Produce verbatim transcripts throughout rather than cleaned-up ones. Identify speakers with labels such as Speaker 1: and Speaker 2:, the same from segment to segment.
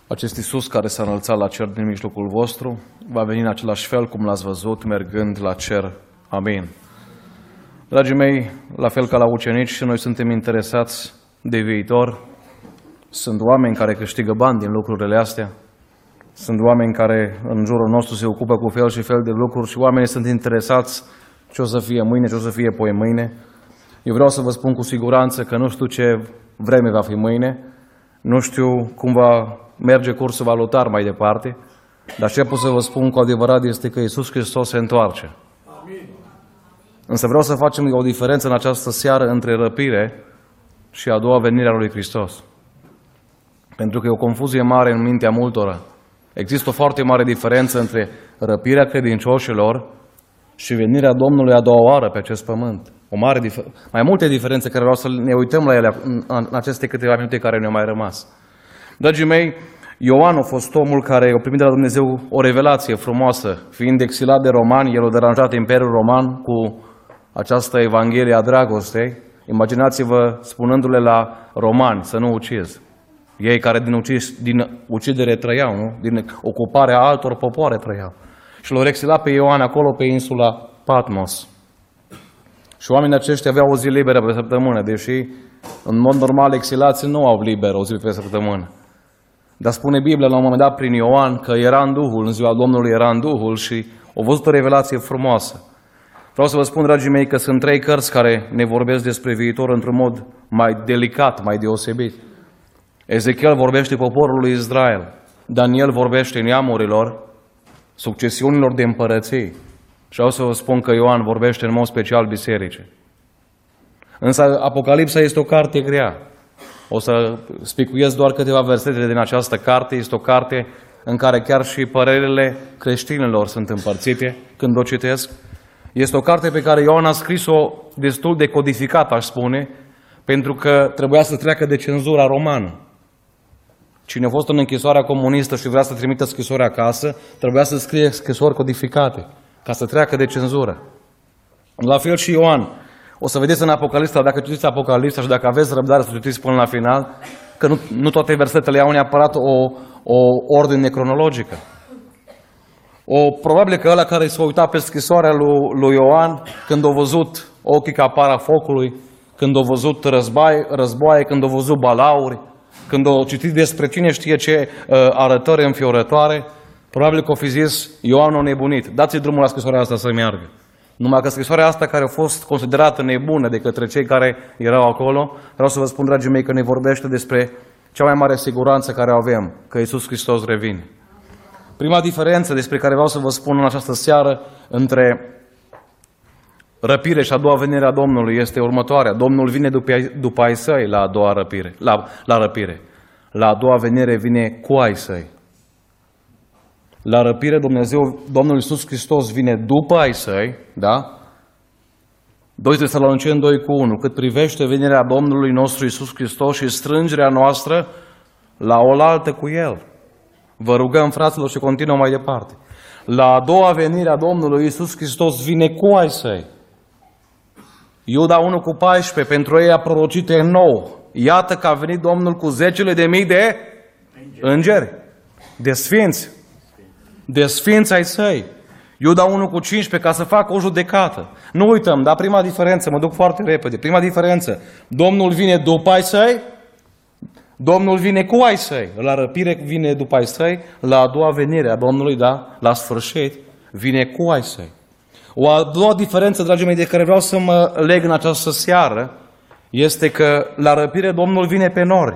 Speaker 1: Acest Iisus care s-a înălțat la cer din mijlocul vostru va veni în același fel cum l-ați văzut, mergând la cer. Amin. Dragii mei, la fel ca la ucenici, și noi suntem interesați de viitor. Sunt oameni care câștigă bani din lucrurile astea. Sunt oameni care în jurul nostru se ocupă cu fel și fel de lucruri și oamenii sunt interesați ce o să fie mâine, ce o să fie poi mâine. Eu vreau să vă spun cu siguranță că nu știu ce vreme va fi mâine, nu știu cum va merge cursul valutar mai departe, dar ce pot să vă spun cu adevărat este că Iisus Hristos se întoarce. Amin. Însă vreau să facem o diferență în această seară între răpire și a doua venire a lui Hristos. Pentru că e o confuzie mare în mintea multora. Există o foarte mare diferență între răpirea credincioșilor și venirea Domnului a doua oară pe acest pământ. O mare dif- mai multe diferențe care vreau să ne uităm la ele în, în aceste câteva minute care ne-au mai rămas. Dragii mei, Ioan a fost omul care a primit de la Dumnezeu o revelație frumoasă. Fiind exilat de romani, el a deranjat Imperiul Roman cu această Evanghelie a dragostei. Imaginați-vă spunându-le la romani să nu ucizi. Ei care din, ucis, din ucidere trăiau, nu? Din ocuparea altor popoare trăiau. Și l-au exilat pe Ioan acolo pe insula Patmos. Și oamenii aceștia aveau o zi liberă pe săptămână, deși în mod normal exilații nu au liberă o zi pe săptămână. Dar spune Biblia la un moment dat prin Ioan că era în Duhul, în ziua Domnului era în Duhul și a văzut o revelație frumoasă. Vreau să vă spun, dragii mei, că sunt trei cărți care ne vorbesc despre viitor într-un mod mai delicat, mai deosebit. Ezechiel vorbește poporului Israel, Daniel vorbește neamurilor, succesiunilor de împărății. Și vreau să vă spun că Ioan vorbește în mod special bisericii. Însă Apocalipsa este o carte grea. O să spicuiesc doar câteva versete din această carte. Este o carte în care chiar și părerile creștinilor sunt împărțite când o citesc. Este o carte pe care Ioan a scris-o destul de codificat, aș spune, pentru că trebuia să treacă de cenzura romană. Cine a fost în închisoarea comunistă și vrea să trimită scrisori acasă, trebuia să scrie scrisori codificate, ca să treacă de cenzură. La fel și Ioan. O să vedeți în Apocalipsa, dacă citiți Apocalipsa și dacă aveți răbdare să citiți până la final, că nu, nu toate versetele au neapărat o, o ordine cronologică. O, probabil că ăla care s-a uitat pe scrisoarea lui, lui Ioan, când a văzut ochii ca para focului, când a văzut războaie, războaie, când a văzut balauri, când a citit despre cine știe ce uh, arătări înfiorătoare, probabil că o fi zis, Ioan a nebunit. Dați-i drumul la scrisoarea asta să meargă. Numai că scrisoarea asta care a fost considerată nebună de către cei care erau acolo, vreau să vă spun, dragii mei, că ne vorbește despre cea mai mare siguranță care o avem, că Iisus Hristos revine. Prima diferență despre care vreau să vă spun în această seară între răpire și a doua venire a Domnului este următoarea. Domnul vine după, după ai săi la a doua răpire, la, la răpire. La a doua venire vine cu ai săi. La răpire Dumnezeu, Domnul Iisus Hristos vine după ai săi, da? doi Tesaloniceni doi cu unu. Cât privește venirea Domnului nostru Iisus Hristos și strângerea noastră la oaltă cu El. Vă rugăm, fraților, și continuă mai departe. La a doua venire a Domnului Iisus Hristos vine cu ai săi. Iuda unu cu paisprezece, pentru ei a prorocit nou. Iată că a venit Domnul cu zecile de mii de îngeri, de sfinți, de sfinți ai săi. Iuda unu cu cincisprezece, ca să facă o judecată. Nu uităm, dar prima diferență, mă duc foarte repede, prima diferență, Domnul vine după ai săi, Domnul vine cu ai săi. La răpire vine după ai săi, la a doua venire a Domnului, da, la sfârșit, vine cu ai săi. O a doua diferență, dragii mei, de care vreau să mă leg în această seară, este că la răpire Domnul vine pe nori.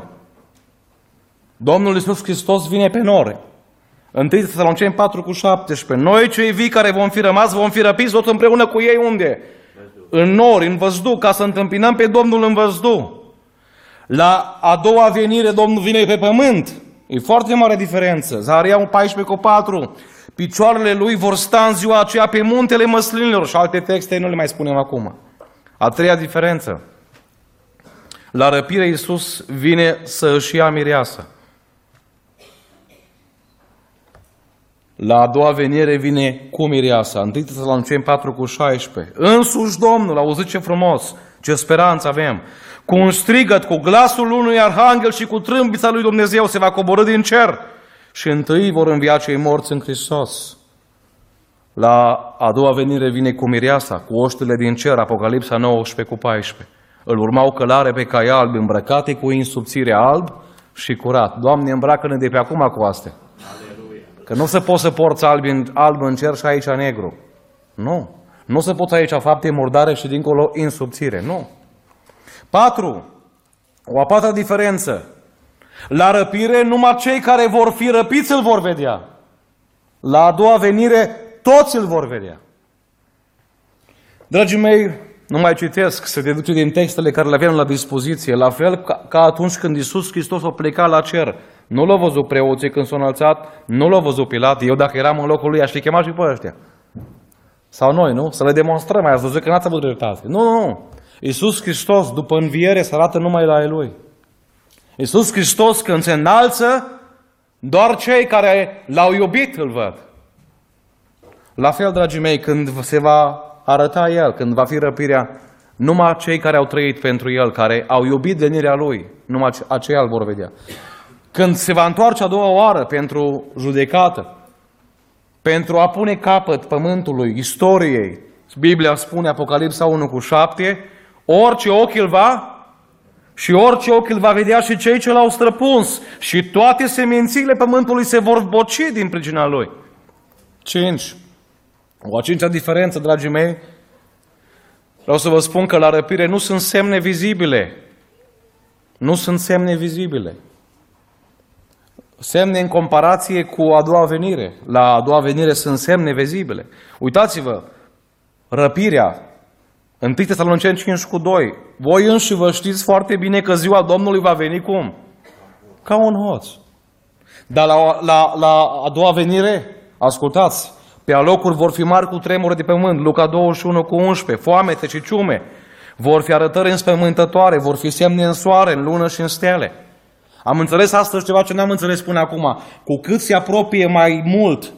Speaker 1: Domnul Iisus Hristos vine pe nori. întâi Tesaloniceni patru cu șaptesprezece. Noi cei vii care vom fi rămas, vom fi răpiți tot împreună cu ei unde? În nori, în văzduh, ca să întâmpinăm pe Domnul în văzduh. La a doua venire Domnul vine pe pământ. E foarte mare diferență. Zaharia paisprezece cu patru. Picioarele lui vor sta în ziua aceea pe muntele măslinilor. Și alte texte nu le mai spunem acum. A treia diferență. La răpire Iisus vine să își ia mireasa. La a doua venire vine cu mireasa. întâi Tesaloniceni patru cu șaisprezece. Însuși Domnul, auziți ce frumos, ce speranță avem. Cu un strigăt, cu glasul unui arhanghel și cu trâmbița lui Dumnezeu se va coborî din cer și întâi vor învia cei morți în Hristos. La a doua venire vine cu mireasa, cu oștile din cer, Apocalipsa nouăsprezece cu paisprezece. Îl urmau călare pe cai albi, îmbrăcate cu insubțire alb și curat. Doamne, îmbracă-ne de pe acum cu astea. Aleluia. Că nu se poate să porți alb în, alb în cer și aici negru. Nu. Nu se poți aici fapte murdare și dincolo insubțire. Nu. Patru. O a patra diferență. La răpire, numai cei care vor fi răpiți îl vor vedea. La a doua venire, toți îl vor vedea. Dragii mei, nu mai citesc, se deduce din textele care le avem la dispoziție, la fel ca, ca atunci când Iisus Hristos a plecat la cer. Nu l-au văzut preoții când s-a înălțat, nu l-au văzut Pilat. Eu dacă eram în locul lui, aș fi chemat și pe ăștia. Sau noi, nu? Să le demonstrăm, ați văzut că n-ați avut dreptate. Nu, nu, nu. Iisus Hristos, după înviere, se arată numai la ei lui. Iisus Hristos, când se înalță, doar cei care l-au iubit îl văd. La fel, dragii mei, când se va arăta El, când va fi răpirea, numai cei care au trăit pentru El, care au iubit venirea Lui, numai aceia îl vor vedea. Când se va întoarce a doua oară pentru judecată, pentru a pune capăt pământului, istoriei, Biblia spune, Apocalipsa unu cu șapte, orice ochi îl va și orice ochi îl va vedea și cei ce l-au străpuns și toate semințiile pământului se vor boci din pricina lui. Cinci. O a cincea diferență, dragii mei, vreau să vă spun că la răpire nu sunt semne vizibile. Nu sunt semne vizibile. Semne în comparație cu a doua venire. La a doua venire sunt semne vizibile. Uitați-vă, răpirea, întâi Tesaloniceni cinci cu doi. Voi înși vă știți foarte bine că ziua Domnului va veni cum? Ca un hoț. Dar la, la, la a doua venire, ascultați, pe alocuri vor fi mari cu tremure de pământ, Luca douăzeci și unu cu unsprezece, foamete și ciume, vor fi arătări înspăimântătoare, vor fi semne în soare, în lună și în stele. Am înțeles astăzi ceva ce n-am înțeles până acum. Cu cât se apropie mai mult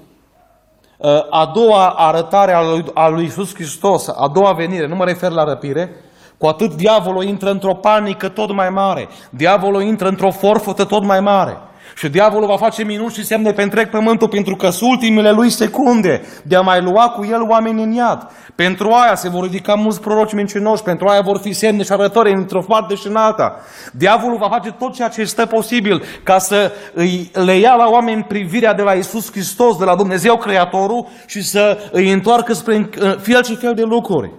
Speaker 1: a doua arătare a lui, a lui Iisus Hristos, a doua venire, nu mă refer la răpire, cu atât diavolul intră într-o panică tot mai mare. Diavolul intră într-o forfătă tot mai mare. Și diavolul va face minuni și semne pe întreg pământul, pentru că sunt ultimele lui secunde de a mai lua cu el oameni în iad. Pentru aia se vor ridica mulți proroci mincinoși, pentru aia vor fi semne și arătări într-o parte și în alta. Diavolul va face tot ceea ce stă posibil ca să îi le ia la oameni privirea de la Iisus Hristos, de la Dumnezeu Creatorul și să îi întoarcă spre fel și fel de lucruri.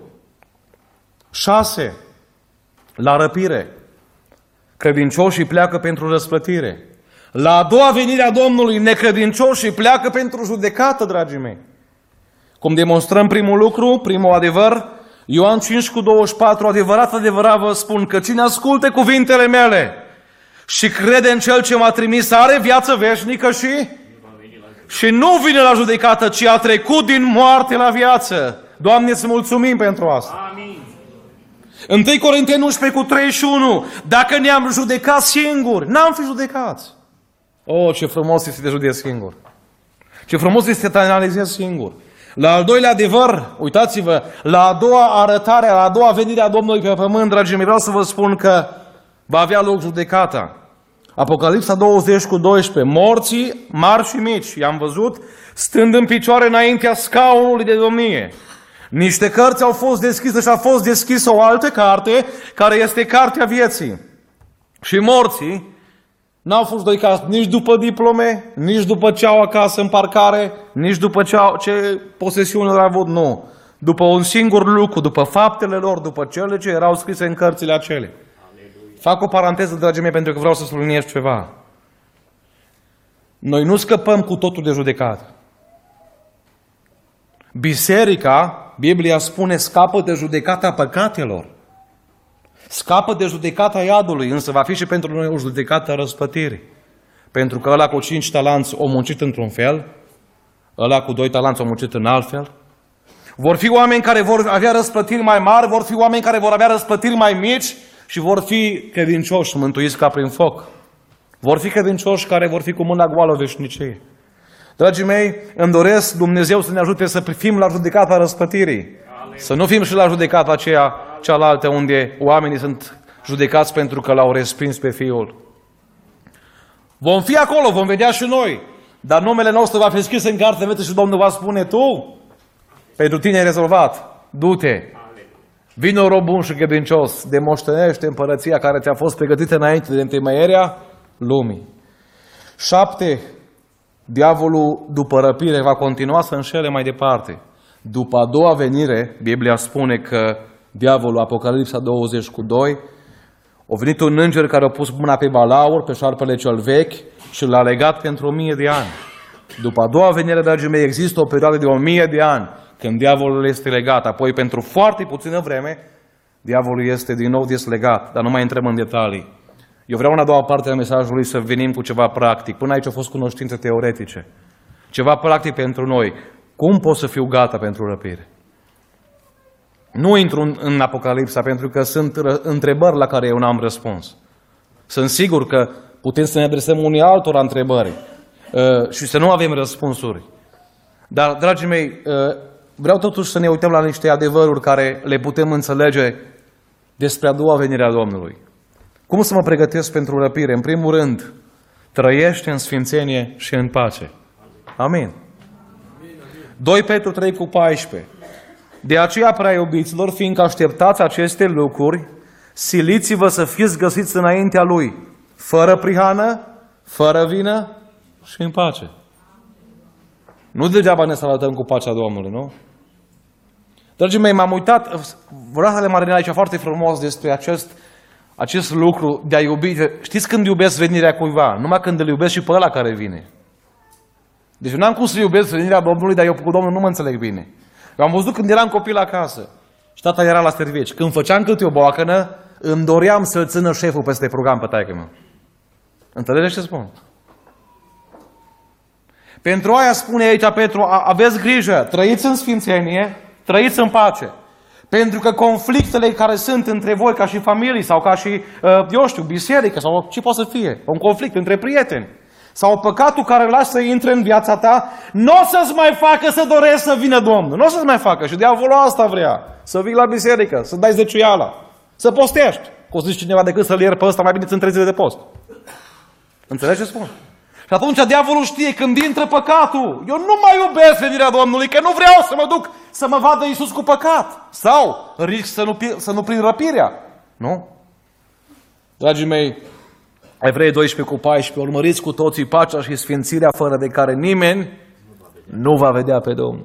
Speaker 1: Șase. La răpire. Credincioșii pleacă pentru răsplătire. La a doua venire a Domnului, necredincioșii pleacă pentru judecată, dragii mei. Cum demonstrăm primul lucru, primul adevăr, Ioan cinci cu douăzeci și patru, adevărat, adevărat vă spun că cine asculte cuvintele mele și crede în Cel ce m-a trimis are viață veșnică și, și nu vine la judecată, ci a trecut din moarte la viață. Doamne, să mulțumim pentru asta. Amin. întâi Corinteni unsprezece cu treizeci și unu, dacă ne-am judecat singuri, n-am fi judecați. Oh, ce frumos este de judec singur. Ce frumos este să te analizezi singur. La al doilea adevăr, uitați-vă, la a doua arătare, la a doua venire a Domnului pe pământ, dragii mei, vreau să vă spun că va avea loc judecata. Apocalipsa douăzeci cu doisprezece, morții mari și mici, i-am văzut, stând în picioare înaintea scaunului de domnie. Niște cărți au fost deschise și a fost deschisă o altă carte, care este cartea vieții. Și morții n-au fost judecați nici după diplome, nici după ce au acasă în parcare, nici după ce, au, ce posesiune au avut, nu. După un singur lucru, după faptele lor, după cele ce erau scrise în cărțile acelea. Fac o paranteză, dragii mei, pentru că vreau să subliniez ceva. Noi nu scăpăm cu totul de judecată. Biserica, Biblia spune, scapă de judecata păcatelor. Scapă de judecata iadului, însă va fi și pentru noi o judecată a răspătirii. Pentru că ăla cu cinci talanți o muncit într-un fel, ăla cu doi talanți o muncit în alt fel. Vor fi oameni care vor avea răsplătiri mai mari, vor fi oameni care vor avea răsplătiri mai mici și vor fi credincioși mântuiți ca prin foc. Vor fi credincioși care vor fi cu mâna goală veșnicie. Dragii mei, îmi doresc Dumnezeu să ne ajute să fim la judecata răsplătirii. Să nu fim și la judecata aceea cealaltă unde oamenii sunt judecați pentru că l-au respins pe Fiul. Vom fi acolo, vom vedea și noi. Dar numele nostru va fi scris în carte vieții și Domnul va spune, tu, pentru tine ai rezolvat, du-te. Vino rob bun și credincios, de moștenește împărăția care ți-a fost pregătită înainte de întemeierea lumii. Șapte, diavolul după răpire va continua să înșele mai departe. După a doua venire, Biblia spune că diavolul, Apocalipsa douăzeci cu doi, a venit un înger care a pus mâna pe balaur, pe șarpele cel vechi și l-a legat pentru o mie de ani. După a doua venire, dragii mei, există o perioadă de o mie de ani când diavolul este legat. Apoi, pentru foarte puțină vreme, diavolul este din nou deslegat. Dar nu mai intrăm în detalii. Eu vreau în a doua parte a mesajului să venim cu ceva practic. Până aici au fost cunoștințe teoretice. Ceva practic pentru noi. Cum pot să fiu gata pentru răpire? Nu intru în, în Apocalipsa pentru că sunt întrebări la care eu n-am răspuns. Sunt sigur că putem să ne adresăm unii altora întrebări uh, și să nu avem răspunsuri. Dar, dragii mei, uh, vreau totuși să ne uităm la niște adevăruri care le putem înțelege despre a doua venire a Domnului. Cum să mă pregătesc pentru răpire? În primul rând, trăiește în sfințenie și în pace. Amin. doi Petru trei cu paisprezece. De aceea, prea iubiților, fiindcă așteptați aceste lucruri, siliți-vă să fiți găsiți înaintea Lui, fără prihană, fără vină și în pace. Nu degeaba ne salutăm cu pacea Domnului, nu? Dragii mei, m-am uitat, Vratele Marinel aici foarte frumos despre acest, acest lucru de a iubi. Știți când iubesc venirea cuiva? Numai când îl iubesc și pe ăla care vine. Deci n-am cum să iubesc venirea Domnului, dar eu cu Domnul nu mă înțeleg bine. Eu am văzut când eram copil acasă și tata era la servici. Când făceam câte o boacănă, îmi doream să-l țină șeful peste program pe taică-mă. Înțelegeți ce spun? Pentru aia spune aici Petru, aveți grijă, trăiți în sfințenie, trăiți în pace. Pentru că conflictele care sunt între voi ca și familii sau ca și, eu știu, biserică sau ce poate să fie, un conflict între prieteni, sau păcatul care îl lași să intre în viața ta, nu o să-ți mai facă să dorești să vină Domnul. Nu o să-ți mai facă. Și diavolul asta vrea. Să vii la biserică, să dai zeciuiala, să postești. Că o să zici cineva decât să-l ieri pe ăsta, mai bine ți-n trei zile de post. Înțelegi ce spun? Și atunci diavolul știe, când intră păcatul, eu nu mai iubesc venirea Domnului, că nu vreau să mă duc să mă vadă Iisus cu păcat. Sau risc să nu, să nu prind răpirea. Nu? Dragii mei, Evrei doisprezece cu paisprezece, urmăriți cu toții pacea și sfințirea fără de care nimeni nu va vedea pe Domnul.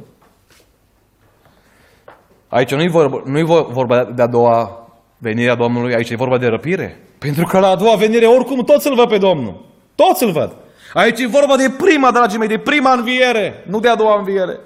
Speaker 1: Aici nu-i vorba, nu-i vorba de a doua venire a Domnului, aici e vorba de răpire. Pentru că la a doua venire oricum toți îl văd pe Domnul. Toți îl văd. Aici e vorba de prima, dragii mei, de prima înviere, nu de a doua înviere.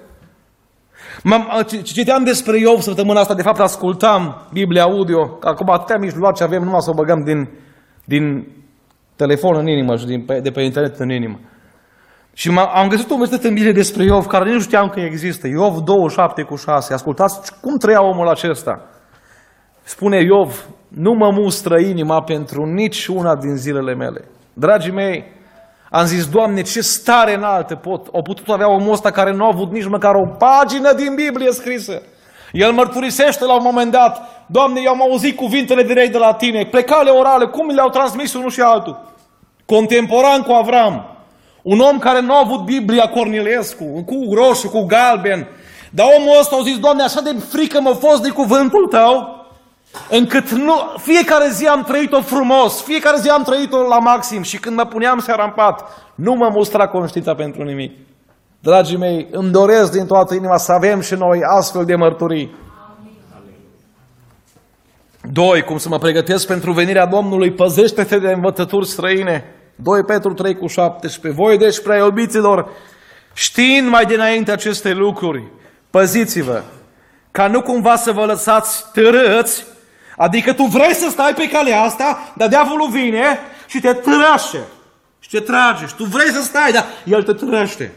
Speaker 1: Citeam despre Iov săptămâna asta, de fapt ascultam Biblia audio, că acum atâtea mijloace avem, numai să o băgăm din, din telefon în inimă și din, de pe internet în inimă. Și am găsit un verset în Biblie despre Iov, care nici nu știam că există. Iov douăzeci și șapte cu șase. Ascultați cum trăia omul acesta. Spune Iov, nu mă mustră inima pentru nici una din zilele mele. Dragii mei, am zis, Doamne, ce stare înaltă pot, o putut avea omul ăsta care nu a avut nici măcar o pagină din Biblie scrisă. El mărturisește la un moment dat, Doamne, eu am auzit cuvintele direct de la Tine, plecale orale, cum le-au transmis unul și altul. Contemporan cu Avram, un om care nu a avut Biblia Cornilescu, cu roșu, cu galben, dar omul ăsta a zis, Doamne, așa de frică m-a fost de cuvântul Tău, încât nu, fiecare zi am trăit-o frumos, fiecare zi am trăit-o la maxim și când mă puneam seara în pat, nu mă mustra conștiința pentru nimic. Dragii mei, îmi doresc din toată inima să avem și noi astfel de mărturii. Doi, cum să mă pregătesc pentru venirea Domnului, păzește-te de învățături străine. doi Petru trei cu șaptesprezece. Voi, deci, prea iubiților, știind mai dinainte aceste lucruri, păziți-vă, ca nu cumva să vă lăsați târâți, adică tu vrei să stai pe calea asta, dar diavolul vine și te trăște. Și te trage. Și tu vrei să stai, dar el te trăște.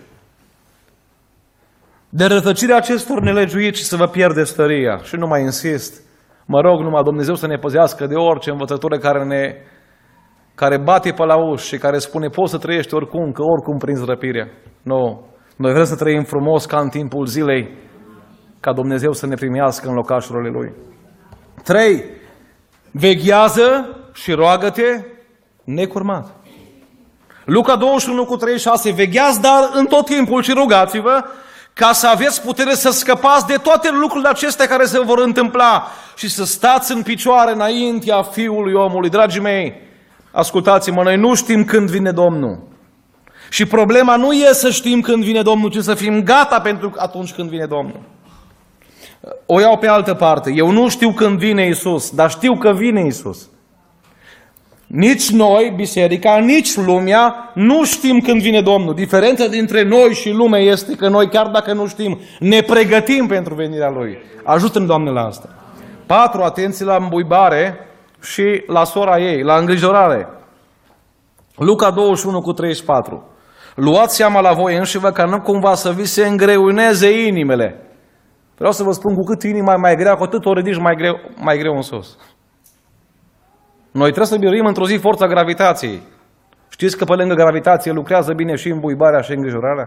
Speaker 1: De rătăcirea acestor nelegiuiți și să vă pierdeți tăria. Și nu mai insist. Mă rog numai Dumnezeu să ne păzească de orice învățătură care ne care bate pe la uși și care spune poți să trăiești oricum, că oricum prinzi răpirea. Nu. Noi vrem să trăim frumos ca în timpul zilei, ca Dumnezeu să ne primească în locașurile Lui. Trei. Veghează și roagă-te necurmat. Luca douăzeci și unu cu treizeci și șase, vegheați dar în tot timpul și rugați-vă ca să aveți putere să scăpați de toate lucrurile acestea care se vor întâmpla și să stați în picioare înaintea Fiului omului. Dragii mei, ascultați-mă, noi nu știm când vine Domnul. Și problema nu e să știm când vine Domnul, ci să fim gata pentru atunci când vine Domnul. O iau pe altă parte. Eu nu știu când vine Iisus, dar știu că vine Iisus. Nici noi, biserica, nici lumea, nu știm când vine Domnul. Diferența dintre noi și lume este că noi, chiar dacă nu știm, ne pregătim pentru venirea Lui. Ajută-ne, Doamne, la asta. Patru, atenție la îmbuibare și la sora ei, la îngrijorare. Luca douăzeci și unu cu treizeci și patru. Luați seama la voi înșivă ca nu cumva să vi se îngreuneze inimile. Vreau să vă spun, cu cât inima e mai grea, cu atât o ridici mai greu, mai greu în sus. Noi trebuie să biruim într-o zi forța gravitației. Știți că pe lângă gravitație lucrează bine și îmbuibarea și îngrijorarea?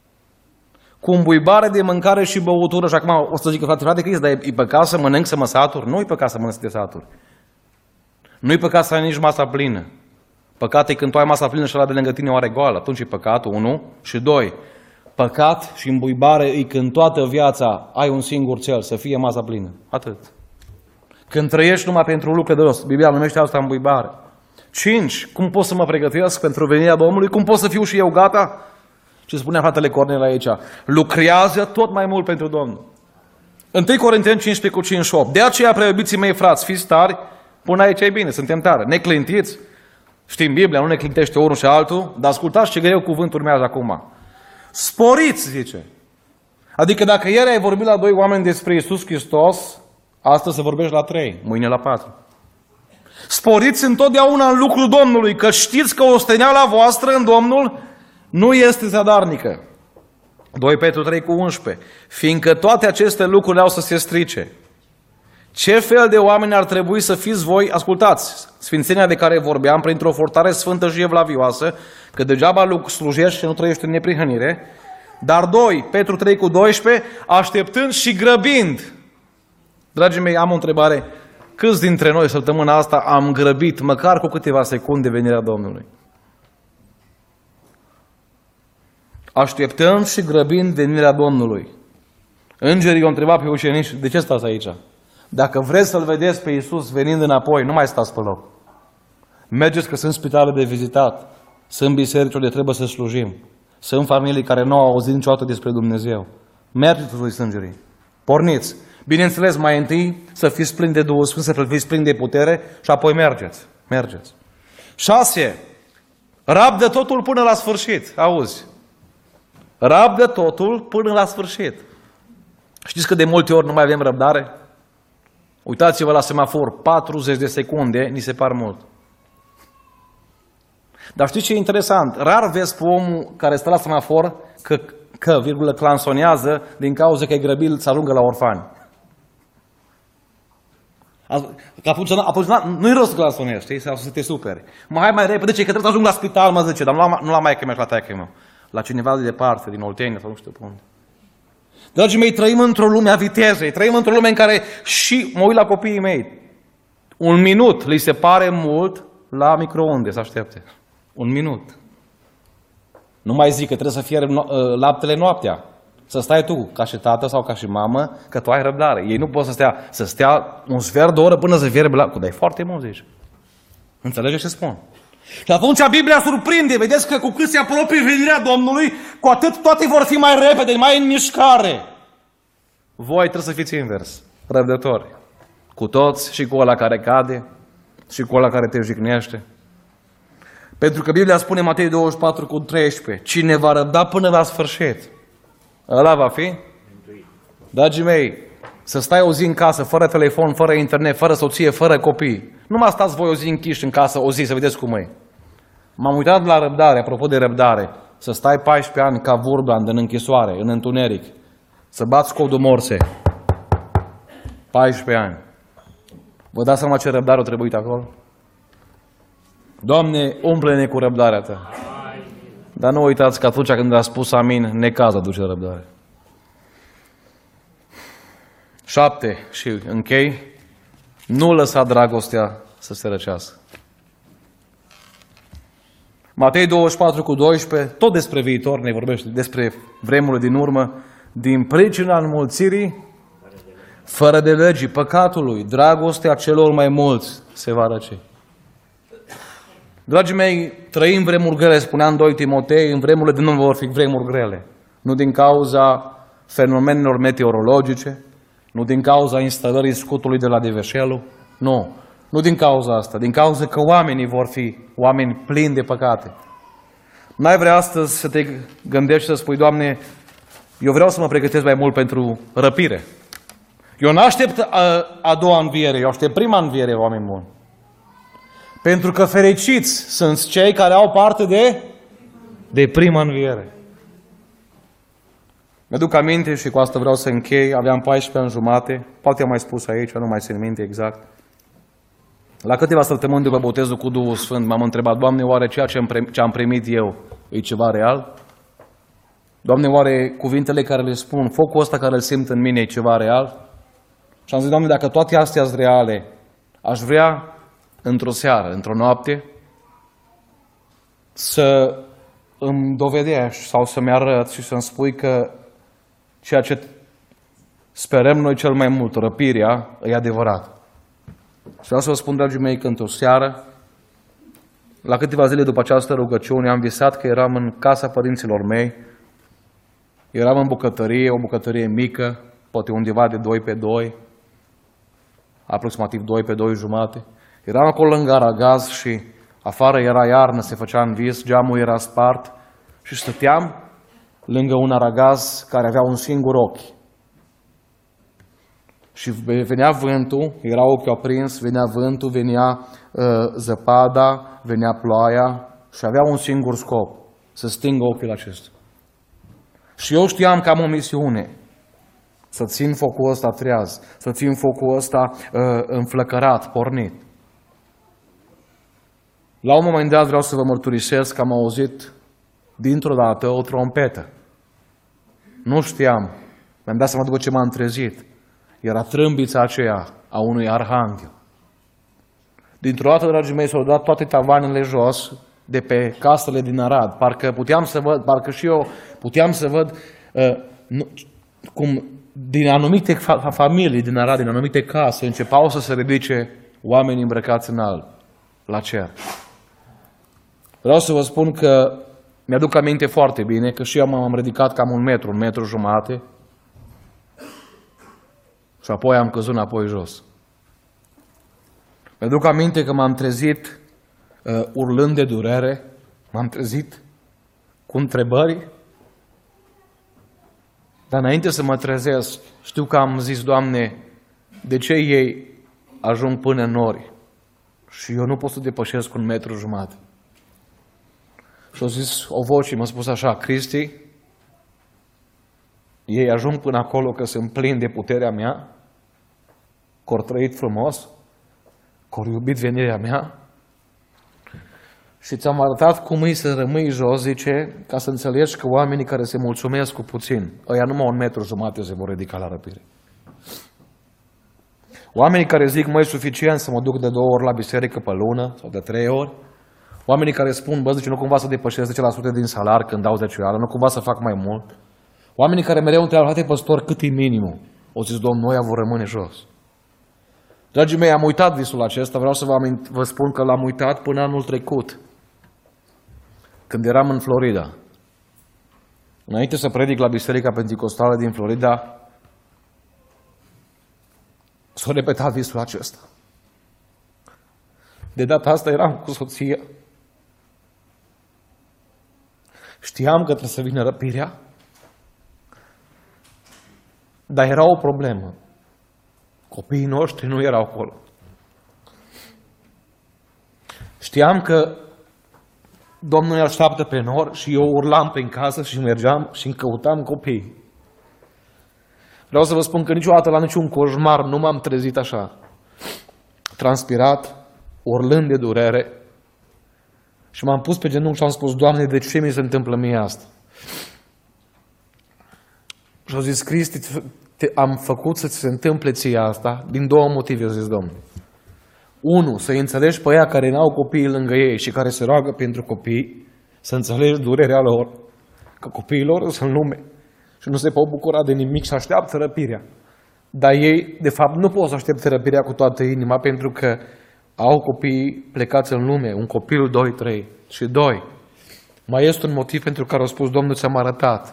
Speaker 1: Cu îmbuibare de mâncare și băutură, și acum o să zic, frate, frate Cristi, dar e păcat să mănânc să mă satur? Nu e păcat să mănânc să te saturi. Nu e păcat să ai nici masa plină. Păcat e când tu ai masa plină și ăla de lângă tine o are goală. Atunci e păcatul, unu. Și doi, păcat și îmbuibare e când toată viața ai un singur cel, să fie masa plină. Atât. Când trăiești numai pentru lucruri de rost. Biblia numește asta îmbuibare. Cinci, cum pot să mă pregătesc pentru venirea Domnului? Cum pot să fiu și eu gata? Ce spunea fratele Cornel aici? Lucrează tot mai mult pentru Domnul. întâi Corinteni cincisprezece cu cincizeci și opt. De aceea, prea iubiții mei frați, fiți tari, până aici e bine, suntem tari. Neclintiți. Știm Biblia, nu ne clintește unul și altul, dar ascultați ce greu cuvânt urmează acum. Sporiți, zice. Adică dacă ieri ai vorbit la doi oameni despre Iisus Hristos, astăzi să vorbești la trei, mâine la patru. Sporiți întotdeauna în lucrul Domnului, că știți că osteneala voastră în Domnul nu este zadarnică. doi Petru trei cu unsprezece. Fiindcă toate aceste lucruri au să se strice. Ce fel de oameni ar trebui să fiți voi? Ascultați, sfințenia de care vorbeam, printr-o fortare sfântă și evlavioasă, că degeaba slujești și nu trăiești în neprihănire. Dar doi Petru trei cu doisprezece, așteptând și grăbind. Dragii mei, am o întrebare. Câți dintre noi săptămâna asta am grăbit, măcar cu câteva secunde, venirea Domnului? Așteptând și grăbind venirea Domnului. Îngerii i-au întrebat pe ucenici, de ce stați aici? Dacă vreți să-L vedeți pe Iisus venind înapoi, nu mai stați pe loc. Mergeți că sunt spitale de vizitat, sunt biserici unde trebuie să slujim, sunt familii care nu au auzit niciodată despre Dumnezeu. Mergeți, voi sângerii. Porniți. Bineînțeles, mai întâi să fiți plini de Duhul Sfânt, să fiți plini de putere și apoi mergeți. Mergeți. Șase. Rabdă totul până la sfârșit. Auzi? Rabdă totul până la sfârșit. Știți că de multe ori nu mai avem răbdare? Uitați-vă la semafor, patruzeci de secunde, ni se par mult. Dar știți ce e interesant? Rar vezi pe omul care stă la semafor că, că virgulă, clansonează din cauza că e grăbit să ajungă la orfani. Că atunci nu-i rost să clansonezi, știi? Sau să te superi. Mă, hai mai repede, ce că trebuie să ajung la spital, mă zice, dar nu la, nu la maică mea și la taică meu. La cineva de departe, din Oltenia sau nu știu pe unde. Dragii mei, trăim într-o lume a vitezei, trăim într-o lume în care și mă uit la copiii mei. Un minut li se pare mult la microunde să aștepte. Un minut. Nu mai zic că trebuie să fie laptele noaptea. Să stai tu ca și tată sau ca și mamă, că tu ai răbdare. Ei nu pot să stea, să stea un sfert de oră până să fie laptele. Dar e foarte mult, zici. Înțelegeți ce spun? Și atunci Biblia surprinde. Vedeți că cu cât se apropie venirea Domnului, cu atât toate vor fi mai repede, mai în mișcare. Voi trebuie să fiți invers, răbdători. Cu toți și cu ăla care cade și cu ăla care te jignește. Pentru că Biblia spune Matei douăzeci și patru cu treisprezece, cine va răbda până la sfârșit, ăla va fi? Dragii mei, să stai o zi în casă, fără telefon, fără internet, fără soție, fără copii. Nu mai stați voi o zi închiși în casă, o zi, să vedeți cum e. M-am uitat la răbdare, apropo de răbdare. Să stai paisprezece ani ca Vurban în închisoare, în întuneric. Să bați codul morse. paisprezece ani. Vă dați seama ce răbdare o trebuit acolo? Doamne, umple-ne cu răbdarea Ta. Dar nu uitați că atunci când a spus amin, necaz aduce răbdare. Șapte. Și închei. Nu lăsa dragostea să se răcească. Matei douăzeci și patru cu doisprezece, tot despre viitor ne vorbește, despre vremurile din urmă. Din pricina înmulțirii, fără de legii, păcatului, dragostea celor mai mulți se va răci. Dragii mei, trăim vremuri grele, spunea în doi Timotei, în vremurile din urmă vor fi vremuri grele. Nu din cauza fenomenelor meteorologice, nu din cauza instalării scutului de la Deveșelu, nu. Nu din cauza asta, din cauza că oamenii vor fi oameni plini de păcate. N-ai vrea astăzi să te gândești și să spui, Doamne, eu vreau să mă pregătesc mai mult pentru răpire. Eu n-aștept a, a doua înviere, eu aștept prima înviere, oameni buni. Pentru că fericiți sunt cei care au parte de, de prima înviere. Mi-aduc aminte și cu asta vreau să închei, aveam paisprezece ani jumate, poate am mai spus aici, nu mai țin minte exact. La câteva săptămâni după botezul cu Duhul Sfânt m-am întrebat, Doamne, oare ceea ce am primit eu e ceva real? Doamne, oare cuvintele care le spun, focul ăsta care îl simt în mine e ceva real? Și am zis, Doamne, dacă toate astea sunt reale, aș vrea într-o seară, într-o noapte, să îmi dovedești sau să-mi arăt și să-mi spui că ceea ce sperăm noi cel mai mult, răpirea, e adevărat. Și vreau să vă spun, dragii mei, că într-o seară, la câteva zile după această rugăciune, am visat că eram în casa părinților mei, eram în bucătărie, o bucătărie mică, poate undeva de doi pe doi, aproximativ doi pe doi jumate. Eram acolo lângă aragaz și afară era iarnă, se făcea în vis, geamul era spart și stăteam lângă un aragaz care avea un singur ochi. Și venea vântul, era ochiul aprins, venea vântul, venea uh, zăpada, venea ploaia și avea un singur scop, să stingă ochiul acesta. Și eu știam că am o misiune, să țin focul ăsta treaz, să țin focul ăsta uh, înflăcărat, pornit. La un moment dat vreau să vă mărturisesc că am auzit dintr-o dată o trompetă. Nu știam, mi-am dat seama după ce m-am trezit. Era trâmbița aceea a unui arhanghel. Dintr-o dată, dragii mei, s-au dat toate tavanele jos de pe casele din Arad. Parcă puteam să văd, parcă și eu puteam să văd uh, nu, cum din anumite fa familii din Arad, din anumite case, începau să se ridice oameni îmbrăcați în alb la cer. Vreau să vă spun că mi-aduc aminte foarte bine că și eu m-am ridicat cam un metru, un metru jumate și apoi am căzut înapoi jos. Mi-aduc aminte că m-am trezit uh, urlând de durere, m-am trezit cu întrebări, dar înainte să mă trezesc, știu că am zis, Doamne, de ce ei ajung până în nori și eu nu pot să depășesc un metru jumate? Și-a zis o voce, m-a spus așa, Cristi, ei ajung până acolo că sunt plini de puterea mea, că au trăit frumos, că au iubit venirea mea și ți-am arătat cum îi să rămâi jos, zice, ca să înțelegi că oamenii care se mulțumesc cu puțin, ăia numai un metru jumate se vor ridica la răpire. Oamenii care zic, măi, e suficient să mă duc de două ori la biserică pe lună sau de trei ori, oamenii care spun, bă, zice, nu cumva să depășesc zece la sută din salar când dau zecioară, nu cumva să fac mai mult. Oamenii care mereu întreabă, frate păstor, cât e minimul? O zis, Domnul, ăia vor rămâne jos. Dragii mei, am uitat visul acesta, vreau să vă, amint, vă spun că l-am uitat până anul trecut, când eram în Florida. Înainte să predic la Biserica Pentecostală din Florida, s-a repetat visul acesta. De data asta eram cu soția. Știam că trebuie să vină răpirea, dar era o problemă. Copiii noștri nu erau acolo. Știam că Domnul ne așteaptă pe nor și eu urlam prin casă și mergeam și îmi căutam copiii. Vreau să vă spun că niciodată la niciun coșmar nu m-am trezit așa. Transpirat, urlând de durere și m-am pus pe genunchi și am spus, Doamne, de ce mi se întâmplă mie asta? Și au zis, Cristi, te, am făcut să ți se întâmple ție asta din două motive, a zis Domnul. Unu, să înțelegi pe aia care n-au copii lângă ei și care se roagă pentru copii
Speaker 2: să înțelegi durerea lor, că copiii lor sunt în lume și nu se pot bucura de nimic și așteaptă răpirea. Dar ei, de fapt, nu pot să aștepte răpirea cu toată inima pentru că au copii plecați în lume, un copil, doi, trei și doi. Mai este un motiv pentru care a spus Domnul, ți-am arătat.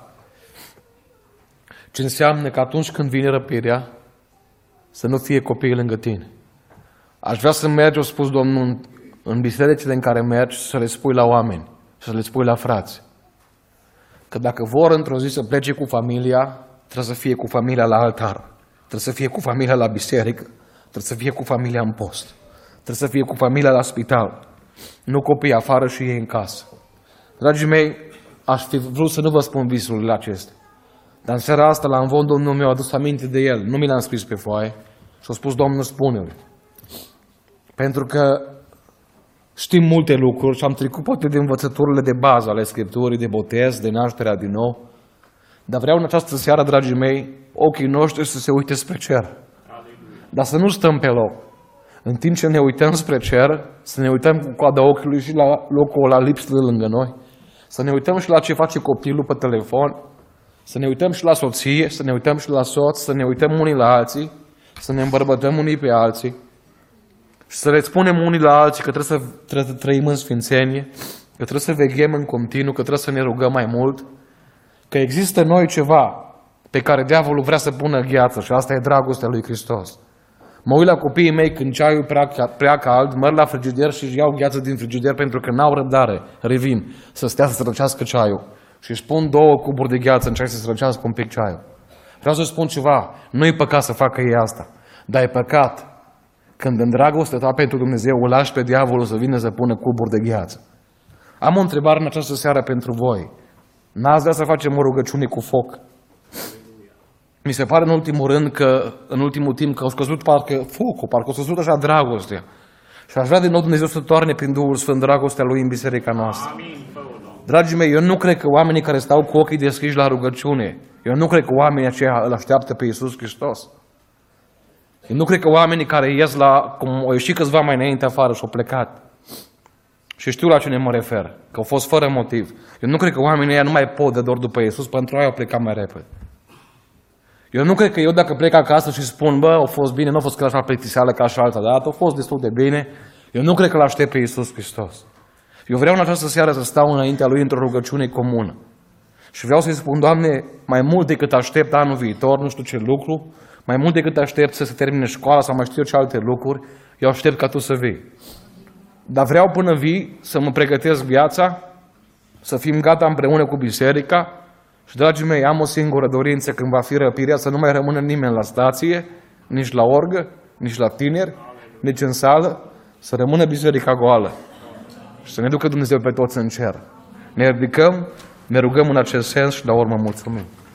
Speaker 2: Ce înseamnă că atunci când vine răpirea, să nu fie copiii lângă tine. Aș vrea să mergi, a spus Domnul, în bisericile în care mergi, să le spui la oameni, să le spui la frați. Că dacă vor într-o zi să plece cu familia, trebuie să fie cu familia la altar, trebuie să fie cu familia la biserică, trebuie să fie cu familia în post, trebuie să fie cu familia la spital, nu copiii afară și ei în casă. Dragii mei, aș fi vrut să nu vă spun visurile acestea, dar în seara asta la învon Domnul mi-a adus aminte de el, nu mi l-am scris pe foaie și a spus Domnul, spune-le. Pentru că știm multe lucruri și am trecut poate de învățăturile de bază ale Scripturii, de botez, de nașterea din nou, dar vreau în această seară, dragii mei, ochii noștri să se uite spre cer. Dar să nu stăm pe loc. În timp ce ne uităm spre cer, să ne uităm cu coada ochiului și la locul ăla lipsit de lângă noi, să ne uităm și la ce face copilul pe telefon, să ne uităm și la soție, să ne uităm și la soț, să ne uităm unii la alții, să ne îmbărbătăm unii pe alții și să le spunem unii la alții că trebuie să, trebuie să trăim în sfințenie, că trebuie să veghem în continuu, că trebuie să ne rugăm mai mult, că există în noi ceva pe care diavolul vrea să pună gheață și asta e dragostea lui Hristos. Mă uit la copiii mei când ceaiul prea, prea cald, merg la frigider și își iau gheață din frigider pentru că n-au răbdare, revin, să stea să se răcească ceaiul. Și își pun două cuburi de gheață, încearcă să se răcească un pic ceaiul. Vreau să spun ceva, nu e păcat să facă ei asta, dar e păcat când în dragostea ta pentru Dumnezeu o lași pe diavolul să vină să pună cuburi de gheață. Am o întrebare în această seară pentru voi. N-ați vrea să facem o rugăciune cu foc? Mi se pare în ultimul rând că, în ultimul timp, că au scăzut parcă focul, parcă au scăzut așa dragostea. Și aș vrea din nou Dumnezeu să toarne prin Duhul Sfânt dragostea Lui în biserica noastră. Amin. Dragii mei, eu nu cred că oamenii care stau cu ochii deschiși la rugăciune, eu nu cred că oamenii aceia îl așteaptă pe Iisus Hristos. Eu nu cred că oamenii care ies la, cum au ieșit câțiva mai înainte afară și au plecat. Și știu la cine mă refer, că au fost fără motiv. Eu nu cred că oamenii ăia nu mai pot de dor după Iisus, pentru aia au plecat mai repede. Eu nu cred că eu dacă plec acasă și spun, bă, au fost bine, nu a fost chiar așa plictiseală ca și altă dată, au fost destul de bine, eu nu cred că l-aștept pe Iisus Hristos. Eu vreau în această seară să stau înaintea Lui într-o rugăciune comună. Și vreau să-i spun, Doamne, mai mult decât aștept anul viitor, nu știu ce lucru, mai mult decât aștept să se termine școala sau mai știu eu ce alte lucruri, eu aștept ca Tu să vii. Dar vreau până vii să mă pregătesc viața, să fim gata împreună cu biserica și, dragii mei, am o singură dorință când va fi răpirea, să nu mai rămână nimeni la stație, nici la orgă, nici la tineri, nici în sală, să rămână biserica goală și să ne ducă Dumnezeu pe toți în cer. Ne ridicăm, ne rugăm în acest sens și la urmă mulțumim.